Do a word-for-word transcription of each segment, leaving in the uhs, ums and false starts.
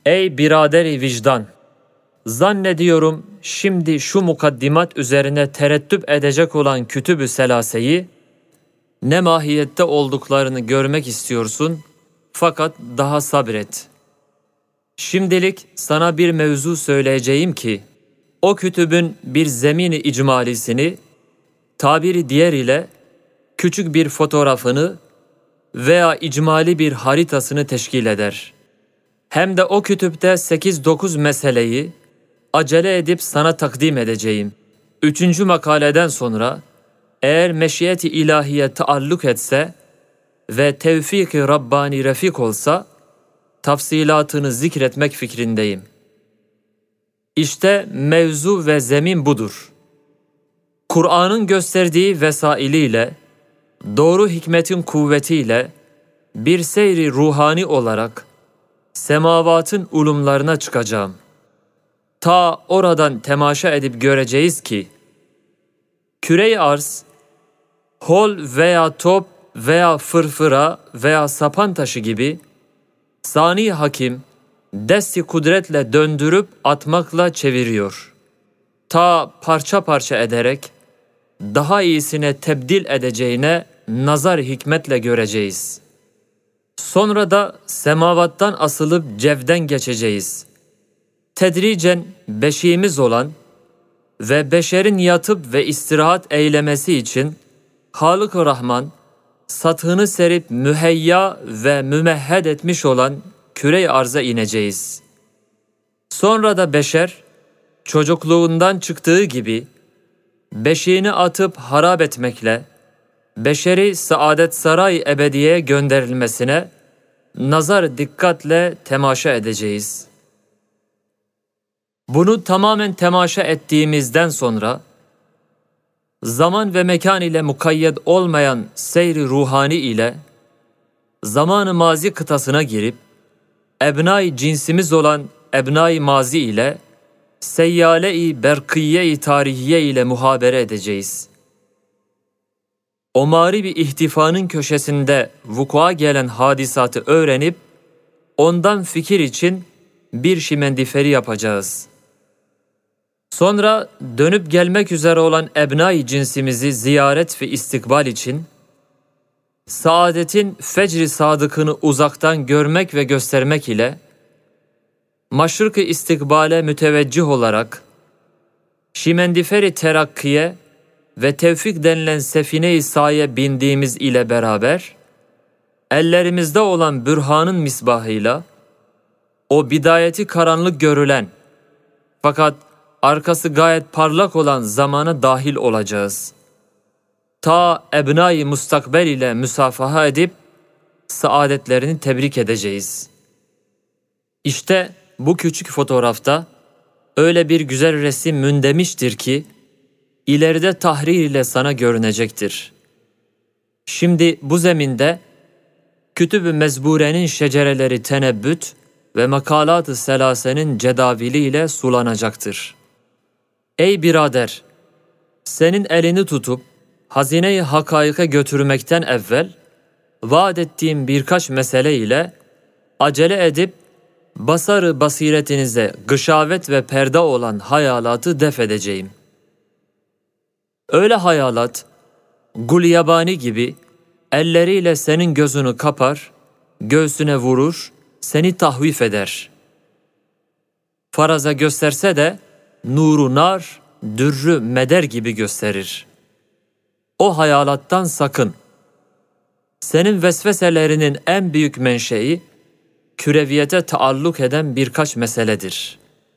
Ey biraderi vicdan! Zannediyorum şimdi şu mukaddimat üzerine tereddüt edecek olan Kütüb-ü Selase'yi, ne mahiyette olduklarını görmek istiyorsun, fakat daha sabret. Şimdilik sana bir mevzu söyleyeceğim ki, o kütübün bir zemini icmalisini, tabiri diğer ile küçük bir fotoğrafını veya icmali bir haritasını teşkil eder. Hem de o kütüpte sekiz dokuz meseleyi acele edip sana takdim edeceğim. Üçüncü makaleden sonra, eğer meşiyeti ilahiye taalluk etse ve tevfik-i Rabbani refik olsa, tafsilatını zikretmek fikrindeyim. İşte mevzu ve zemin budur. Kur'an'ın gösterdiği vesailiyle, doğru hikmetin kuvvetiyle, bir seyri ruhani olarak, semavatın ulumlarına çıkacağım. Ta oradan temaşa edip göreceğiz ki, küre-i arz, hol veya top veya fırfıra veya sapan taşı gibi, Sani Hakim, desti kudretle döndürüp atmakla çeviriyor. Ta parça parça ederek, daha iyisine tebdil edeceğine nazar hikmetle göreceğiz. Sonra da semavattan asılıp cevden geçeceğiz. Tedricen beşiğimiz olan ve beşerin yatıp ve istirahat eylemesi için Halık-ı Rahman, sathını serip müheyya ve mümehhed etmiş olan küre-i arza ineceğiz. Sonra da beşer, çocukluğundan çıktığı gibi, beşiğini atıp harap etmekle, beşeri saadet saray ebediye gönderilmesine, nazar dikkatle temaşa edeceğiz. Bunu tamamen temaşa ettiğimizden sonra, zaman ve mekan ile mukayyed olmayan seyri ruhani ile, zaman-ı mazi kıtasına girip, ebnai cinsimiz olan ebnai mazi ile, seyyale-i berkiye-i tarihiye ile muhabere edeceğiz. O mağribi ihtifanın köşesinde vukua gelen hadisatı öğrenip, ondan fikir için bir şimendiferi yapacağız. Sonra dönüp gelmek üzere olan ebnai cinsimizi ziyaret ve istikbal için, saadetin fecri sadıkını uzaktan görmek ve göstermek ile, maşrık-ı istikbale müteveccih olarak, şimendiferi terakkiye ve tevfik denilen sefine-i saye bindiğimiz ile beraber, ellerimizde olan bürhanın misbahıyla, o bidayeti karanlık görülen, fakat arkası gayet parlak olan zamana dahil olacağız. Ta ebnai mustakbel ile müsafaha edip, saadetlerini tebrik edeceğiz. İşte bu küçük fotoğrafta, öyle bir güzel resim mündemiştir ki, ileride tahrir ile sana görünecektir. Şimdi bu zeminde, Kütüb-ü Mezbure'nin şecereleri tenebbüt ve makalat-ı selasenin cedavili ile sulanacaktır. Ey birader! Senin elini tutup, hazine-i hakaike götürmekten evvel, vaat ettiğim birkaç mesele ile, acele edip, basarı basiretinize gışavet ve perde olan hayalatı def edeceğim. Öyle hayalat, gulyabani gibi, elleriyle senin gözünü kapar, göğsüne vurur, seni tahvif eder. Faraza gösterse de, nuru nar, dürrü meder gibi gösterir. O hayalattan sakın. Senin vesveselerinin en büyük menşei, küreviyete taalluk eden birkaç meseledir.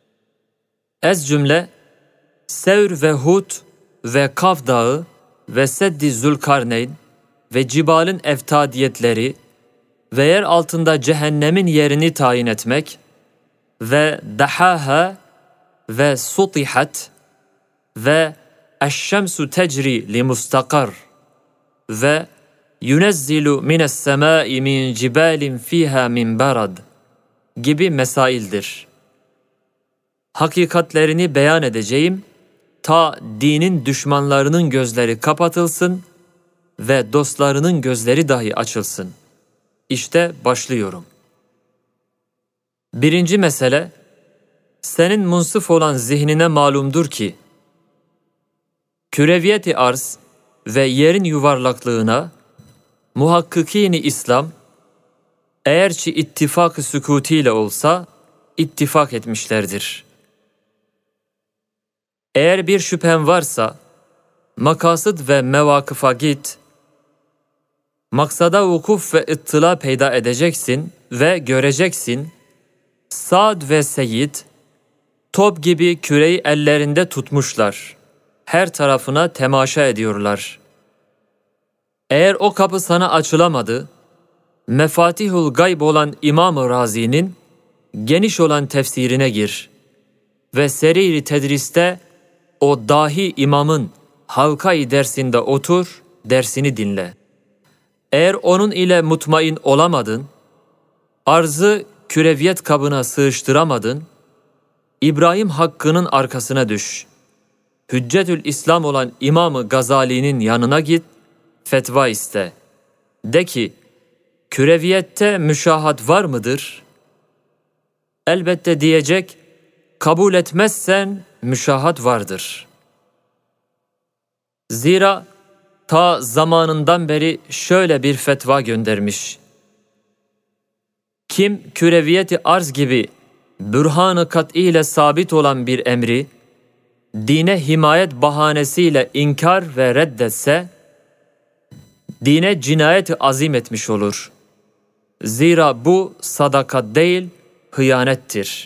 Ez cümle, Sevr ve Hud ve Kaf Dağı ve Seddi Zülkarneyn ve Cibal'in eftadiyetleri ve yer altında cehennemin yerini tayin etmek ve Dahaha ve Sutihat ve Eşşemsu tecri li mustakar ve yunezzilu mines semai min cibalin fiha min barad gibi mesaildir. Hakikatlerini beyan edeceğim, ta dinin düşmanlarının gözleri kapatılsın ve dostlarının gözleri dahi açılsın. İşte başlıyorum. Birinci mesele, senin munsıf olan zihnine malumdur ki, küreviyeti arz ve yerin yuvarlaklığına muhakkikîn-i İslam, eğerçi ittifak-ı sükûtiyle olsa, ittifak etmişlerdir. Eğer bir şüphen varsa, makasıd ve mevakıfa git, maksada vukuf ve ıttıla peyda edeceksin ve göreceksin, Sa'd ve Seyyid, top gibi küreyi ellerinde tutmuşlar, her tarafına temaşa ediyorlar. Eğer o kapı sana açılamadı, Mefatihul Gayb olan İmam-ı Razi'nin geniş olan tefsirine gir ve seri tedriste o dahi imamın halka-i dersinde otur, dersini dinle. Eğer onun ile mutmain olamadın, arzı küreviyet kabına sığıştıramadın, İbrahim Hakkı'nın arkasına düş. Hüccetül İslam olan İmam-ı Gazali'nin yanına git, fetva iste. De ki, küreviyette müşahat var mıdır? Elbette diyecek, kabul etmezsen müşahat vardır. Zira ta zamanından beri şöyle bir fetva göndermiş. Kim küreviyeti arz gibi bürhan-ı kat'i ile sabit olan bir emri, dine himayet bahanesiyle inkar ve reddetse, dine cinayet-i azim etmiş olur. Zira bu sadakat değil, hıyanettir.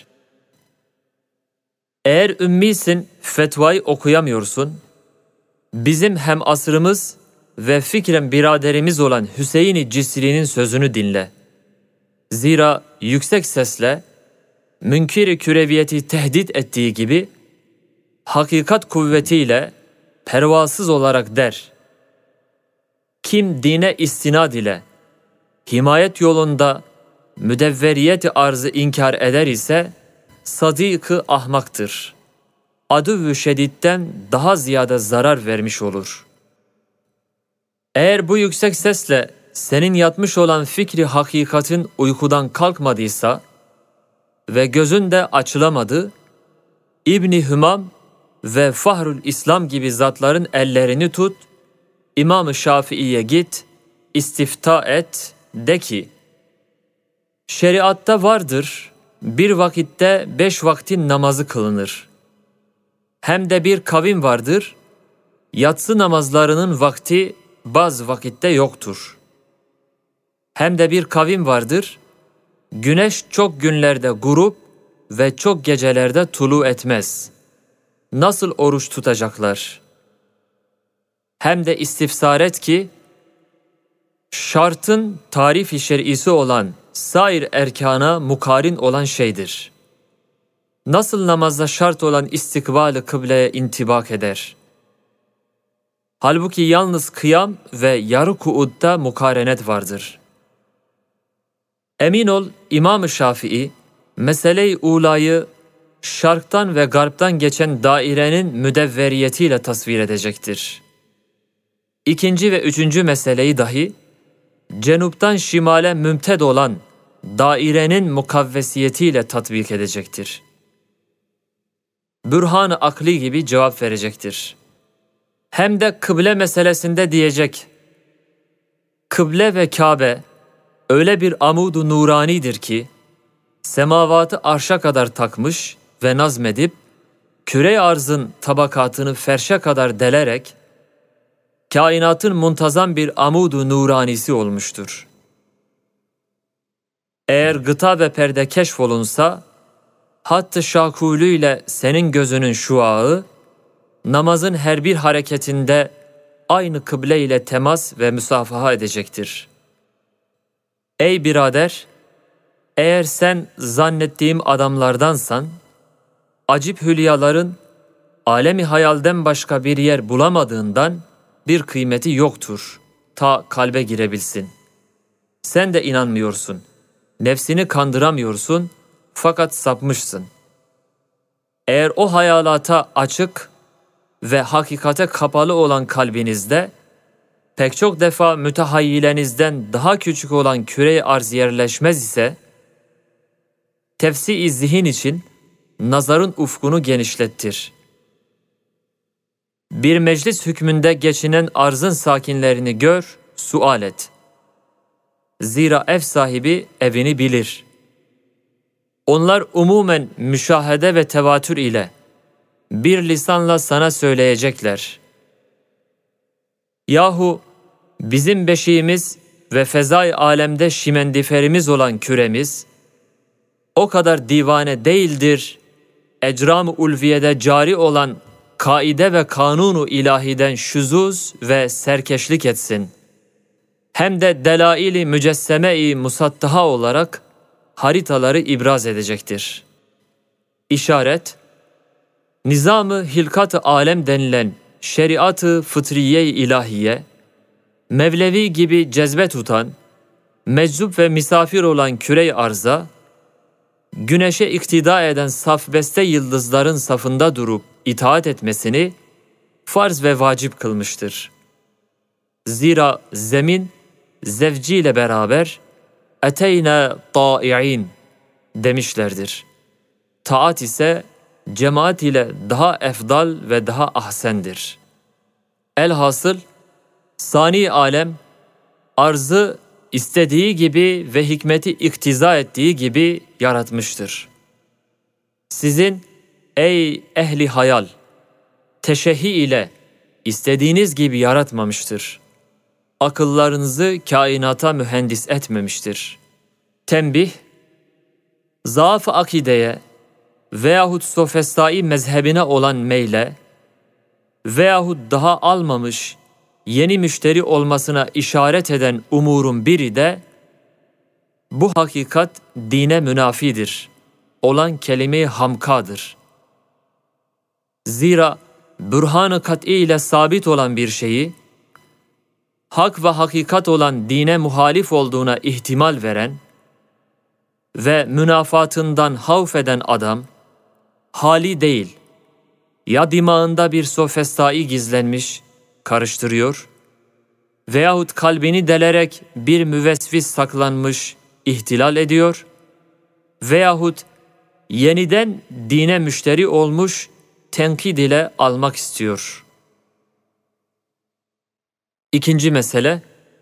Eğer ümmisin, fetvayı okuyamıyorsun, bizim hem asrımız ve fikren biraderimiz olan Hüseyin-i Cisri'nin sözünü dinle. Zira yüksek sesle, münkir-i küreviyeti tehdit ettiği gibi, hakikat kuvvetiyle pervasız olarak der. Kim dine istinad ile, himayet yolunda müdevveriyet-i arzı inkar eder ise, sadik-ı ahmaktır. Adüv-ü şedidden daha ziyade zarar vermiş olur. Eğer bu yüksek sesle senin yatmış olan fikri hakikatin uykudan kalkmadıysa ve gözün de açılamadı, İbn-i Hümam ve Fahrül İslam gibi zatların ellerini tut, İmam-ı Şafii'ye git, istifta et, de ki, şeriatta vardır, bir vakitte beş vaktin namazı kılınır. Hem de bir kavim vardır, yatsı namazlarının vakti bazı vakitte yoktur. Hem de bir kavim vardır, güneş çok günlerde gurup ve çok gecelerde tulu etmez. Nasıl oruç tutacaklar? Hem de istifsar et ki, şartın tarif-i şer'isi olan sair erkana mukarin olan şeydir. Nasıl namazda şart olan istikbal-ı kıbleye intibak eder? Halbuki yalnız kıyam ve yarı kuudda mukarenet vardır. Emin ol İmam-ı Şafii, mesele-i ulayı şarktan ve garptan geçen dairenin müdevveriyetiyle tasvir edecektir. İkinci ve üçüncü meseleyi dahi, cenuptan şimale mümted olan dairenin mukavvesiyetiyle tatbik edecektir. Bürhan-ı akli gibi cevap verecektir. Hem de kıble meselesinde diyecek, kıble ve Kabe öyle bir amud-u nuranidir ki, semavatı arşa kadar takmış ve nazmedip, küre-i arzın tabakatını ferşe kadar delerek, kainatın muntazam bir amud-u nuranisi olmuştur. Eğer gıta ve perde keşfolunsa, hatt-ı şakulü ile senin gözünün şuağı, namazın her bir hareketinde aynı kıble ile temas ve müsafaha edecektir. Ey birader, eğer sen zannettiğim adamlardansan, acip hülyaların alemi hayalden başka bir yer bulamadığından bir kıymeti yoktur, ta kalbe girebilsin. Sen de inanmıyorsun, nefsini kandıramıyorsun, fakat sapmışsın. Eğer o hayalata açık ve hakikate kapalı olan kalbinizde, pek çok defa mütehayyilenizden daha küçük olan küre-i arz yerleşmez ise, tefsi-i zihin için nazarın ufkunu genişlettir. Bir meclis hükmünde geçinen arzın sakinlerini gör, sual et. Zira ev sahibi evini bilir. Onlar umumen müşahede ve tevatür ile bir lisanla sana söyleyecekler. Yahu bizim beşiğimiz ve fezai alemde şimendiferimiz olan küremiz o kadar divane değildir, ecram-ı ulviyede cari olan kaide ve kanunu ilahiden şuzuz ve serkeşlik etsin. Hem de delail-i mücesseme-i musattaha olarak haritaları ibraz edecektir. İşaret, nizam-ı hilkat-ı alem denilen şeriat-ı fıtriye-i ilahiye, Mevlevi gibi cezbe tutan, meczup ve misafir olan küre-i arza, güneşe iktida eden saf beste yıldızların safında durup itaat etmesini farz ve vacip kılmıştır. Zira zemin, zevciyle beraber eteyne ta'i'in demişlerdir. Taat ise cemaat ile daha efdal ve daha ahsendir. Elhasıl, sani alem, arzı istediği gibi ve hikmeti iktiza ettiği gibi yaratmıştır. Sizin ey ehli hayal, teşehhi ile istediğiniz gibi yaratmamıştır. Akıllarınızı kainata mühendis etmemiştir. Tembih, zaaf-ı akideye veyahut sofestai mezhebine olan meyle veyahut daha almamış yeni müşteri olmasına işaret eden umurun biri de bu hakikat dine münafidir olan kelime-i hamkadır. Zira bürhan-ı kat'i ile sabit olan bir şeyi hak ve hakikat olan dine muhalif olduğuna ihtimal veren ve münafatından havf eden adam hali değil, ya dimağında bir sofestai gizlenmiş, karıştırıyor veyahut kalbini delerek bir müvesvis saklanmış, ihtilal ediyor veyahut yeniden dine müşteri olmuş, tenkid ile almak istiyor. İkinci mesele,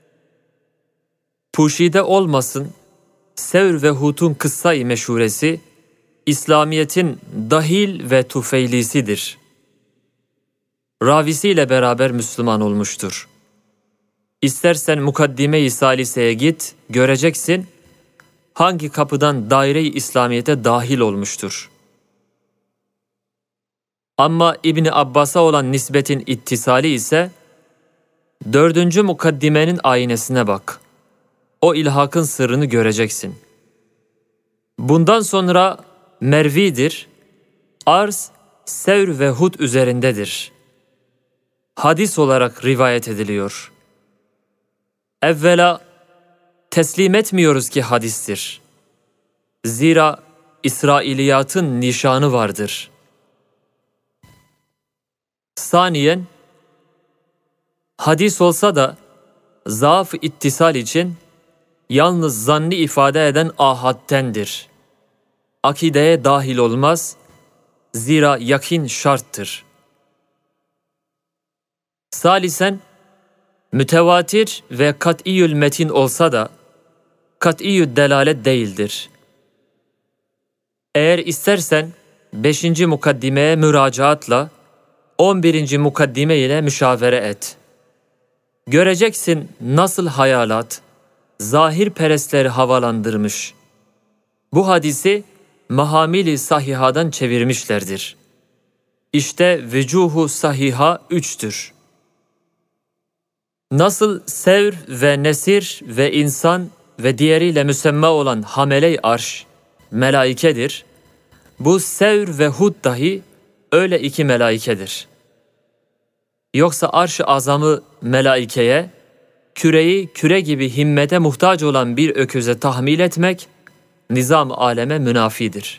puşide olmasın, Sevr ve Hut'un kıssa-i meşhuresi, İslamiyet'in dahil ve tufeylisidir. Ravisiyle beraber Müslüman olmuştur. İstersen Mukaddime-i Salise'ye git, göreceksin, hangi kapıdan daire-i İslamiyet'e dahil olmuştur. Ama İbni Abbas'a olan nisbetin ittisali ise, dördüncü mukaddimenin aynesine bak. O ilhakın sırrını göreceksin. Bundan sonra mervidir, arz, Sevr ve Hud üzerindedir. Hadis olarak rivayet ediliyor. Evvela teslim etmiyoruz ki hadistir. Zira İsrailiyatın nişanı vardır. Saniyen, hadis olsa da zaaf-ı ittisal için yalnız zanni ifade eden ahadtendir. Akideye dahil olmaz, zira yakin şarttır. Salisen, mütevatir ve kat'iyyül metin olsa da kat'iyyü delalet değildir. Eğer istersen beşinci mukaddimeye müracaatla on birinci mukaddime ile müşavere et. Göreceksin nasıl hayalat, zahir perestleri havalandırmış. Bu hadisi mahamili sahihadan çevirmişlerdir. İşte vücuhu sahiha üçtür. Nasıl Sevr ve Nesir ve insan ve diğeriyle müsemma olan hamele-i arş, melaikedir. Bu Sevr ve Hud dahi öyle iki melaikedir. Yoksa arş-ı azamı melaikeye, küreyi küre gibi himmete muhtaç olan bir öküze tahmil etmek, nizam-ı aleme münafidir.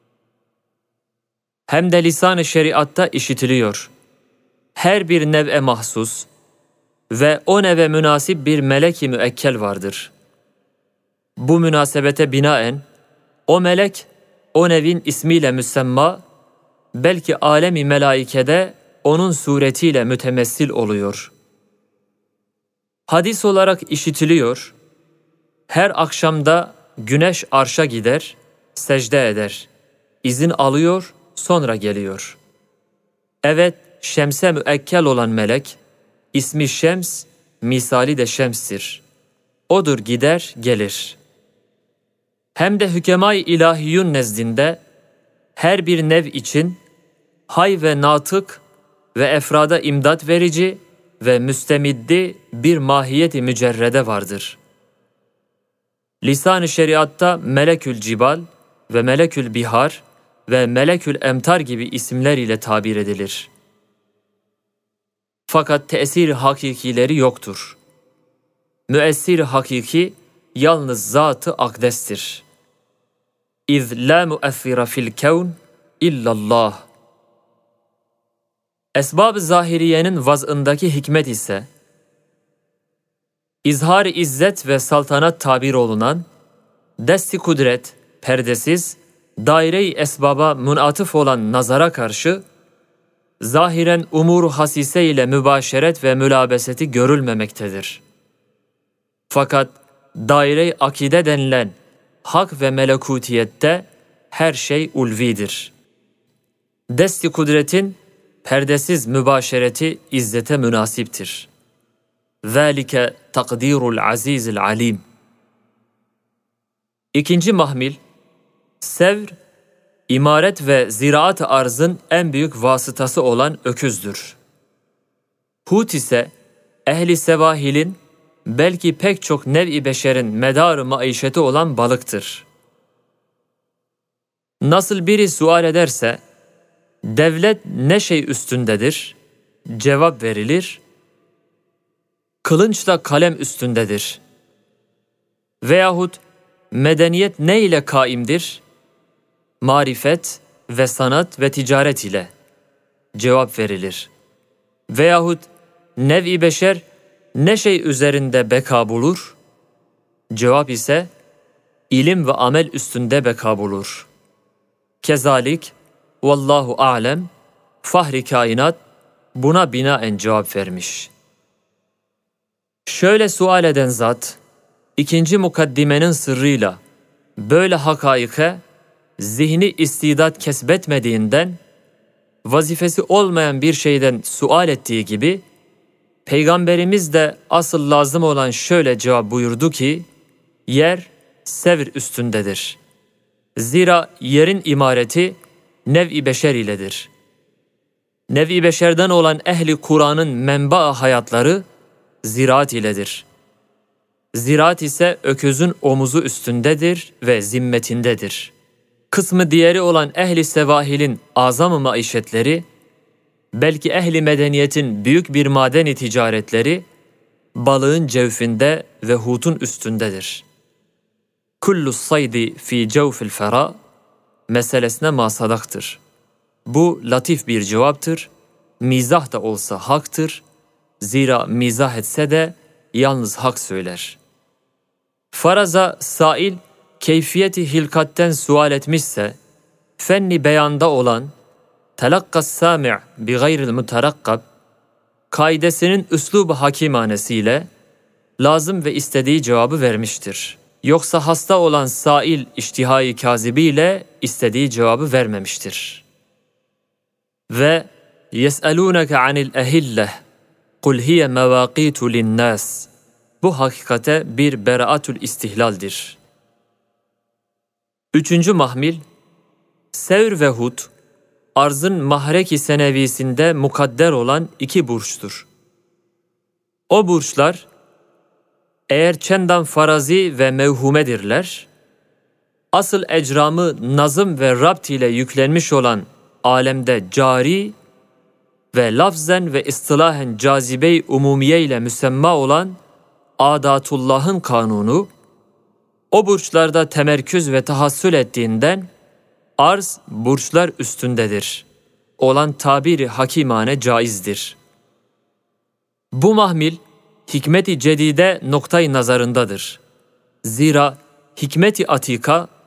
Hem de lisan-ı şeriatta işitiliyor. Her bir nev'e mahsus ve o nev'e münasip bir melek-i müekkel vardır. Bu münasebete binaen, o melek o nevin ismiyle müsemma, belki alemi melaikede onun suretiyle mütemessil oluyor. Hadis olarak işitiliyor, her akşamda güneş arşa gider, secde eder, izin alıyor, sonra geliyor. Evet, şemse müekkel olan melek, ismi Şems, misali de Şems'tir. Odur gider, gelir. Hem de hükemay ilahiyun nezdinde, her bir nev için hay ve natık ve efrada imdat verici ve müstemiddi bir mahiyeti mücerrede vardır. Lisan-ı şeriatta melekül cibal ve melekül bihar ve melekül emtar gibi isimler ile tabir edilir. Fakat tesir hakikileri yoktur. Müessir hakiki yalnız zat-ı akdestir. İz la müessira fil kevn illallah. Esbab-ı zahiriyenin vaz'ındaki hikmet ise, İzhar-ı izzet ve saltanat tabir olunan, dest-i kudret, perdesiz, daire-i esbaba munatıf olan nazara karşı, zahiren umur-u hasise ile mübaşeret ve mülabeseti görülmemektedir. Fakat daire-i akide denilen hak ve melekutiyette her şey ulvidir. Dest-i kudretin perdesiz mübaşereti izzete münasiptir. ذَٰلِكَ تَقْدِيرُ الْعَز۪يزِ الْعَل۪يمِ. İkinci mahmil, sevr, imaret ve ziraat-ı arzın en büyük vasıtası olan öküzdür. Hut ise ehli sevahilin, belki pek çok nev-i beşerin medar-ı maişeti olan balıktır. Nasıl biri sual ederse, devlet ne şey üstündedir? Cevap verilir, kılınçla kalem üstündedir. Veyahut medeniyet ne ile kaimdir? Marifet ve sanat ve ticaret ile. Cevap verilir. Veyahut nev-i beşer ne şey üzerinde beka bulur? Cevap ise ilim ve amel üstünde beka bulur. Kezalik, vallahu a'lem, fahri kainat buna binaen cevap vermiş. Şöyle sual eden zat, ikinci mukaddimenin sırrıyla böyle hakaike zihni istidat kesbetmediğinden, vazifesi olmayan bir şeyden sual ettiği gibi, Peygamberimiz de asıl lazım olan şöyle cevap buyurdu ki, yer sevr üstündedir. Zira yerin imareti nev-i beşer iledir. Nev-i beşerden olan ehli Kur'an'ın menba hayatları ziraat iledir. Ziraat ise öküzün omuzu üstündedir ve zimmetindedir. Kısmı diğeri olan ehli sevahilin azam-ı maişetleri, belki ehli medeniyetin büyük bir madeni ticaretleri, balığın cevfinde ve hutun üstündedir. Kullu saydi fi cevfil fera meselesine masadaktır. Bu latif bir cevaptır, mizah da olsa haktır, zira mizah etse de yalnız hak söyler. Faraza sail, keyfiyeti hilkatten sual etmişse, fenni beyanda olan, telakkas sami' bi gayril muterakkab, kaidesinin üslub-u hakimanesiyle, lazım ve istediği cevabı vermiştir. Yoksa hasta olan sail iştihai kazibiyle istediği cevabı vermemiştir. Ve yes'elûneke anil ehilleh, kul hiye mevâkîtu linnâs. Bu hakikate bir beraatül istihlaldir. Üçüncü mahmil, sevr ve hut, arzın mahrek-i senevisinde mukadder olan iki burçtur. O burçlar, eğer çendan farazi ve mevhumedirler, asıl ecramı nazım ve rabt ile yüklenmiş olan alemde cari ve lafzen ve istilahen cazibe-i umumiye ile müsemma olan adatullah'ın kanunu, o burçlarda temerküz ve tahassül ettiğinden, arz burçlar üstündedir. Olan tabiri hakimane caizdir. Bu mahmil, hikmet-i cedide noktayı nazarındadır. Zira hikmet-i atika,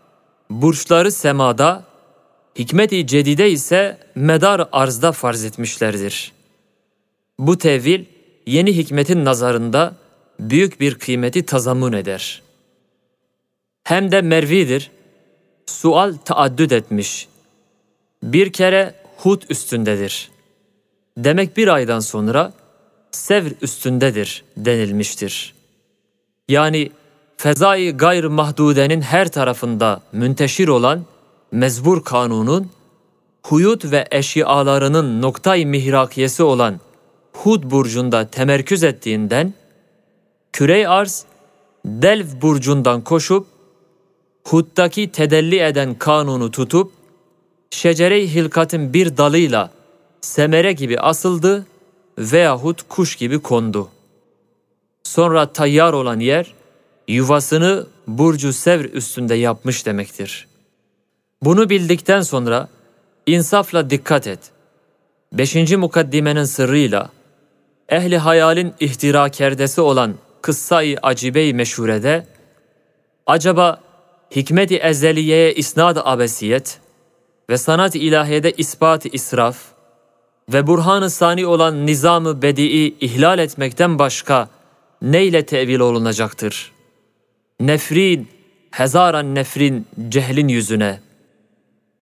burçları semada, hikmet-i cedide ise medar arzda farz etmişlerdir. Bu tevil, yeni hikmetin nazarında büyük bir kıymeti tazammun eder. Hem de mervidir, sual taaddüt etmiş. Bir kere Hud üstündedir. Demek bir aydan sonra Sevr üstündedir denilmiştir. Yani fezai gayr mahdudenin her tarafında münteşir olan mezbur kanunun, huyut ve eşyalarının noktay mihrakiyesi olan Hud burcunda temerküz ettiğinden, küre-i arz, Delv burcundan koşup, Hud'daki tedelli eden kanunu tutup, şecere-i hilkatın bir dalıyla semere gibi asıldı veyahut kuş gibi kondu. Sonra tayyar olan yer, yuvasını Burcu Sevr üstünde yapmış demektir. Bunu bildikten sonra insafla dikkat et. Beşinci mukaddimenin sırrıyla, ehli hayalin ihtirakerdesi olan kıssa-i acibe-i meşhurede, acaba hikmet-i ezeliyeye isnad-ı abesiyet ve sanat-ı ilahiyede ispat-ı israf ve burhan-ı sani olan nizam-ı bedi'i ihlal etmekten başka neyle tevil olunacaktır? Nefrin, hezaran nefrin cehlin yüzüne,